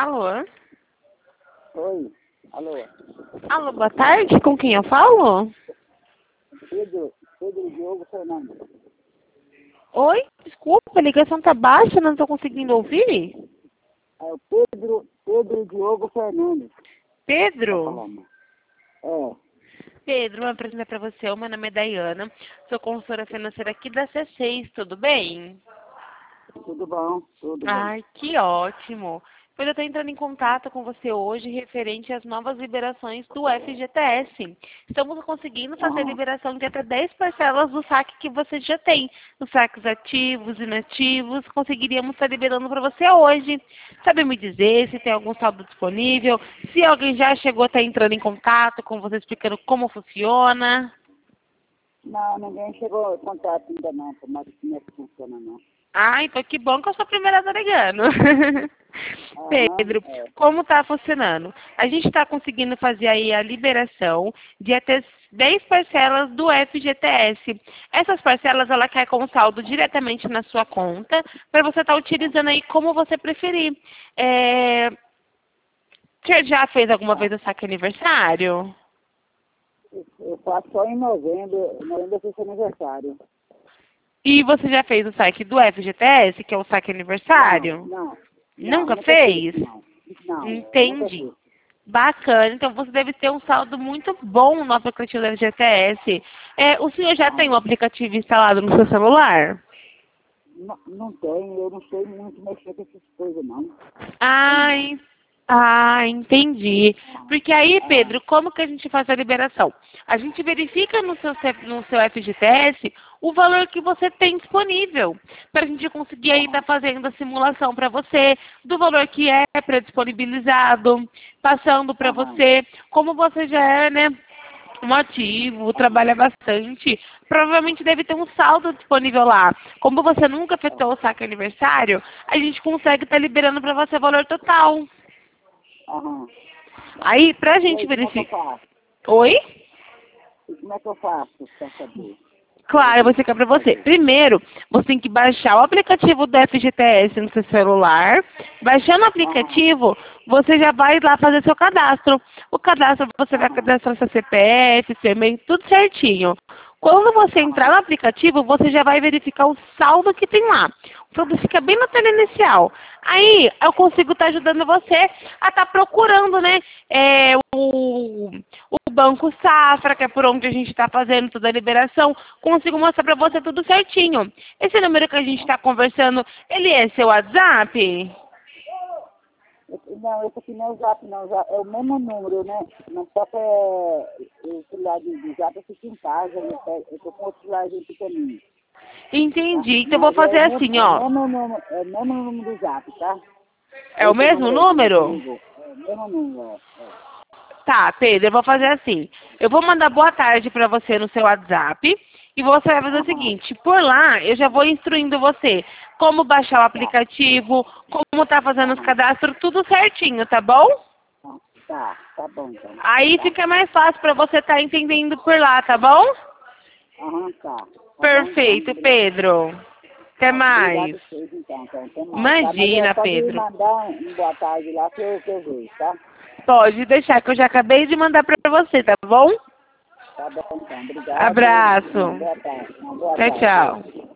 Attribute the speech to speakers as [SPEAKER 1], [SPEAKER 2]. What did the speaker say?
[SPEAKER 1] Alô?
[SPEAKER 2] Oi, alô,
[SPEAKER 1] Alô, boa tarde, com quem eu falo?
[SPEAKER 2] Pedro Diogo Fernandes.
[SPEAKER 1] Oi? Desculpa, a ligação tá baixa, não tô conseguindo ouvir.
[SPEAKER 2] É o Pedro Diogo Fernandes, tá
[SPEAKER 1] Pedro?
[SPEAKER 2] falando. É,
[SPEAKER 1] Pedro, vou apresentar pra você, o meu nome é Dayana, sou consultora financeira aqui da C6, tudo bem?
[SPEAKER 2] tudo bom, tudo bom.
[SPEAKER 1] Ai, que ótimo. Pois eu estou entrando em contato com você hoje referente às novas liberações do FGTS. Estamos conseguindo fazer a
[SPEAKER 2] Aham.
[SPEAKER 1] liberação de até 10 parcelas do saque que você já tem. Os saques ativos e inativos, conseguiríamos estar liberando para você hoje. Sabe me dizer se tem algum saldo disponível? Se alguém já chegou a estar entrando em contato com você explicando como funciona?
[SPEAKER 2] Não, ninguém chegou em contato ainda não, como é que funciona não.
[SPEAKER 1] Ah, então que bom que eu sou a primeira a estar ligando.
[SPEAKER 2] Aham,
[SPEAKER 1] Pedro, como está funcionando? A gente está conseguindo fazer aí a liberação de até 10 parcelas do FGTS. Essas parcelas ela cai com saldo diretamente na sua conta para você estar utilizando aí como você preferir. Você já fez alguma vez o saque aniversário?
[SPEAKER 2] eu faço só em novembro eu fiz aniversário.
[SPEAKER 1] E você já fez o saque do FGTS, que é o saque aniversário? Nunca
[SPEAKER 2] Nunca fiz,
[SPEAKER 1] fez?
[SPEAKER 2] nunca
[SPEAKER 1] Entendi.
[SPEAKER 2] fiz.
[SPEAKER 1] Bacana, então você deve ter um saldo muito bom no aplicativo do FGTS. O senhor já tem um aplicativo instalado no seu celular?
[SPEAKER 2] Não tem, eu não sei muito mexer com essas coisas não.
[SPEAKER 1] Ah, entendi. Porque aí,
[SPEAKER 2] Ah,
[SPEAKER 1] Pedro, como que a gente faz a liberação? A gente verifica no seu FGTS o valor que você tem disponível, para a gente conseguir aí estar fazendo a simulação para você do valor que é pré-disponibilizado, passando para
[SPEAKER 2] aham,
[SPEAKER 1] você, como você já é, né, um ativo, trabalha bastante, provavelmente deve ter um saldo disponível lá. Como você nunca efetuou o saque aniversário, a gente consegue estar liberando para você o valor total.
[SPEAKER 2] aham.
[SPEAKER 1] Aí, pra
[SPEAKER 2] E
[SPEAKER 1] gente
[SPEAKER 2] aí, como é que eu
[SPEAKER 1] verificar.
[SPEAKER 2] faço?
[SPEAKER 1] Oi?
[SPEAKER 2] E como é que eu faço pra saber?
[SPEAKER 1] Claro, eu vou explicar pra você.
[SPEAKER 2] Fazer.
[SPEAKER 1] Primeiro, você tem que baixar o aplicativo do FGTS no seu celular. Baixando o
[SPEAKER 2] Aham,
[SPEAKER 1] aplicativo, você já vai lá fazer seu cadastro. O cadastro, você vai
[SPEAKER 2] aham,
[SPEAKER 1] cadastrar seu CPF, seu e-mail, tudo certinho. Quando você entrar
[SPEAKER 2] aham,
[SPEAKER 1] no aplicativo, você já vai verificar o saldo que tem lá. O saldo fica bem na tela inicial. Aí, eu consigo estar ajudando você a estar procurando, né, o Banco Safra, que é por onde a gente está fazendo toda a liberação. Consigo mostrar para você tudo certinho. Esse número que a gente está conversando, ele é seu WhatsApp?
[SPEAKER 2] Não, esse aqui não é o Zap, não. É o mesmo número, né? Não só que o celular do Zap eu fico em casa, eu tô com outro celularzinho pequenininho, tá?
[SPEAKER 1] Entendi. Então eu vou
[SPEAKER 2] Mas é
[SPEAKER 1] fazer assim, ó.
[SPEAKER 2] o mesmo número do Zap, tá?
[SPEAKER 1] É o
[SPEAKER 2] Esse
[SPEAKER 1] mesmo
[SPEAKER 2] número aí que você
[SPEAKER 1] número?
[SPEAKER 2] ligou. É o mesmo número,
[SPEAKER 1] Tá, Pedro, eu vou fazer assim. Eu vou mandar boa tarde para você no seu WhatsApp e você vai fazer o
[SPEAKER 2] Aham,
[SPEAKER 1] seguinte, por lá eu já vou instruindo você como baixar o
[SPEAKER 2] tá,
[SPEAKER 1] aplicativo, como tá fazendo os
[SPEAKER 2] aham,
[SPEAKER 1] cadastros, tudo certinho, tá bom?
[SPEAKER 2] tá bom então,
[SPEAKER 1] Aí
[SPEAKER 2] tá?
[SPEAKER 1] fica mais fácil para você estar entendendo por lá, tá bom?
[SPEAKER 2] Aham, tá bom então,
[SPEAKER 1] Perfeito, Pedro. Até mais.
[SPEAKER 2] obrigado vocês então, até mais, tá? Mas
[SPEAKER 1] Imagina,
[SPEAKER 2] pode me
[SPEAKER 1] Pedro.
[SPEAKER 2] mandar um boa tarde lá que eu vejo, tá?
[SPEAKER 1] Pode deixar que eu já acabei de mandar para você, tá bom?
[SPEAKER 2] Tá bom então, obrigado,
[SPEAKER 1] Abraço.
[SPEAKER 2] boa tarde, uma boa
[SPEAKER 1] Tchau,
[SPEAKER 2] tarde.
[SPEAKER 1] tchau.